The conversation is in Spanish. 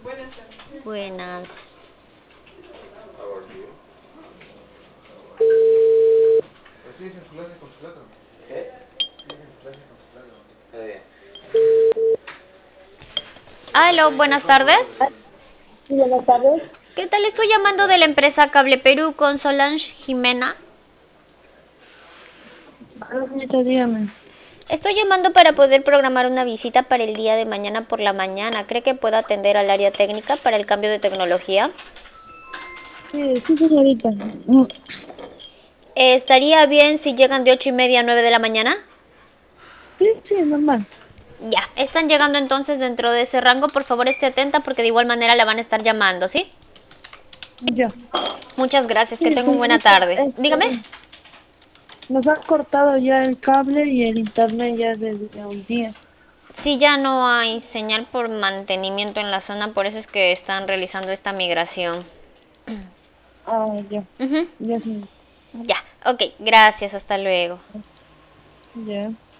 Buenas. Sigues en su clase con su plato. ¿Eh? Sigues en su clase con su plato. Está bien. Aló, buenas tardes. Sí, buenas tardes. ¿Qué tal? Estoy llamando de la empresa Cable Perú con Solange Jimena. Hola, señorita, dígame. Estoy llamando para poder programar una visita para el día de mañana por la mañana. ¿Cree que pueda atender al área técnica para el cambio de tecnología? Sí, sí, señorita. ¿Estaría bien si llegan de 8:30 a 9 de la mañana? Sí, sí, normal. Ya, están llegando entonces dentro de ese rango. Por favor, esté atenta porque de igual manera la van a estar llamando, ¿sí? Ya. Muchas gracias, que Sí, tenga una buena señorita, tarde. Dígame. nos ha cortado ya el cable y el internet ya desde hoy día. Sí, ya no hay señal por mantenimiento en la zona, por eso es que están realizando esta migración. Ah, ya. Ujú. Ya, señorita. Ya, ok, gracias, hasta luego. Ya.